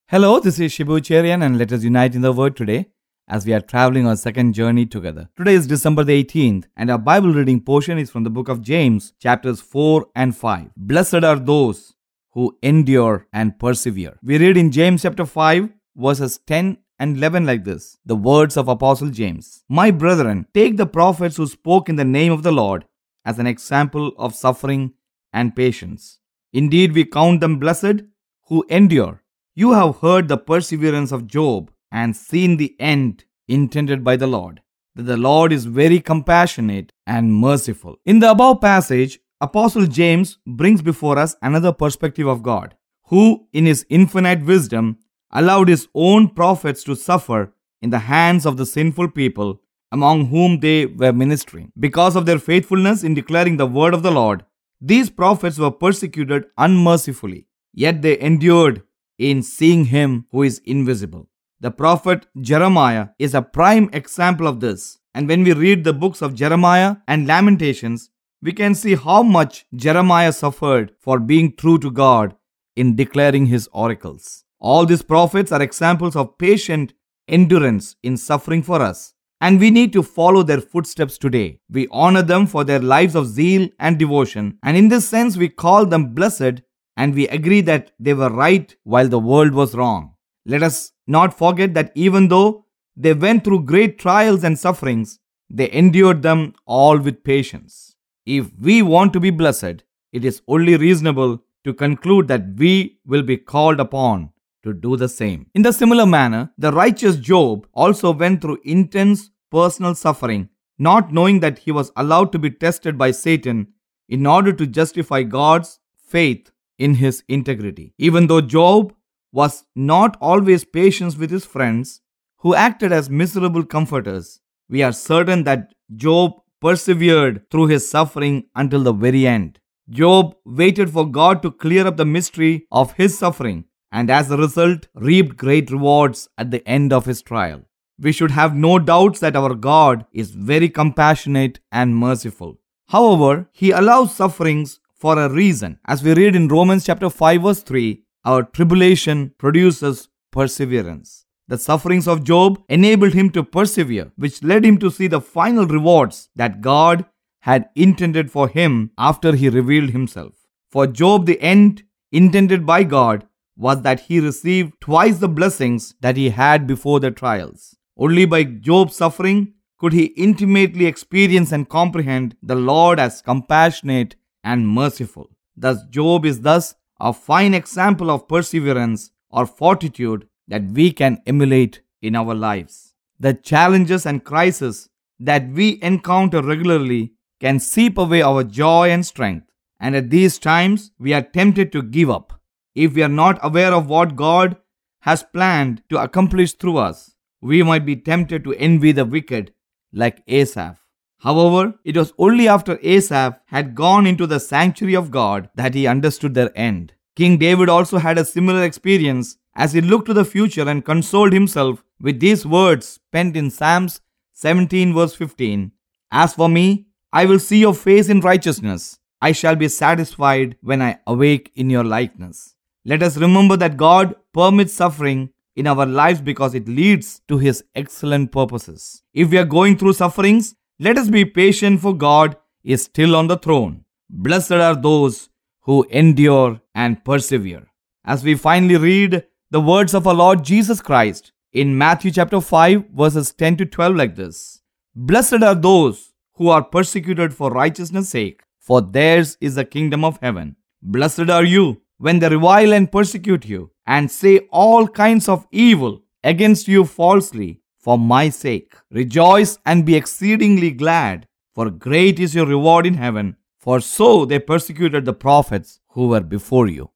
Hello, this is Shibu Cherian, and let us unite in the Word today as we are traveling our second journey together. Today is December the 18th, and our Bible reading portion is from the book of James, chapters 4 and 5. Blessed are those who endure and persevere. We read in James chapter 5, verses 10 and 11 like this. The words of Apostle James. My brethren, take the prophets who spoke in the name of the Lord as an example of suffering and patience. Indeed, we count them blessed who endure. You have heard the perseverance of Job and seen the end intended by the Lord, that the Lord is very compassionate and merciful. In the above passage, Apostle James brings before us another perspective of God, who in his infinite wisdom allowed his own prophets to suffer in the hands of the sinful people among whom they were ministering. Because of their faithfulness in declaring the word of the Lord, these prophets were persecuted unmercifully, yet they endured in seeing him who is invisible. The prophet Jeremiah is a prime example of this. And when we read the books of Jeremiah and Lamentations, we can see how much Jeremiah suffered for being true to God in declaring his oracles. All these prophets are examples of patient endurance in suffering for us, and we need to follow their footsteps today. We honor them for their lives of zeal and devotion, and in this sense we call them blessed, and we agree that they were right while the world was wrong. Let us not forget that even though they went through great trials and sufferings, they endured them all with patience. If we want to be blessed, it is only reasonable to conclude that we will be called upon to do the same. In the similar manner, the righteous Job also went through intense personal suffering, not knowing that he was allowed to be tested by Satan in order to justify God's faith in his integrity. Even though Job was not always patient with his friends, who acted as miserable comforters, we are certain that Job persevered through his suffering until the very end. Job waited for God to clear up the mystery of his suffering, and as a result, reaped great rewards at the end of his trial. We should have no doubts that our God is very compassionate and merciful. However, he allows sufferings for a reason. As we read in Romans chapter 5 verse 3, our tribulation produces perseverance. The sufferings of Job enabled him to persevere, which led him to see the final rewards that God had intended for him after he revealed himself. For Job, the end intended by God was that he received twice the blessings that he had before the trials. Only by Job's suffering could he intimately experience and comprehend the Lord as compassionate and merciful. Thus, Job is a fine example of perseverance or fortitude that we can emulate in our lives. The challenges and crises that we encounter regularly can seep away our joy and strength, and at these times we are tempted to give up. If we are not aware of what God has planned to accomplish through us, we might be tempted to envy the wicked like Asaph. However, it was only after Asaph had gone into the sanctuary of God that he understood their end. King David also had a similar experience as he looked to the future and consoled himself with these words penned in Psalms 17 verse 15. As for me, I will see your face in righteousness. I shall be satisfied when I awake in your likeness. Let us remember that God permits suffering in our lives because it leads to his excellent purposes. If we are going through sufferings, let us be patient, for God is still on the throne. Blessed are those who endure and persevere. As we finally read the words of our Lord Jesus Christ in Matthew chapter 5 verses 10 to 12 like this. Blessed are those who are persecuted for righteousness' sake, for theirs is the kingdom of heaven. Blessed are you when they revile and persecute you, and say all kinds of evil against you falsely for my sake. Rejoice and be exceedingly glad, for great is your reward in heaven, for so they persecuted the prophets who were before you.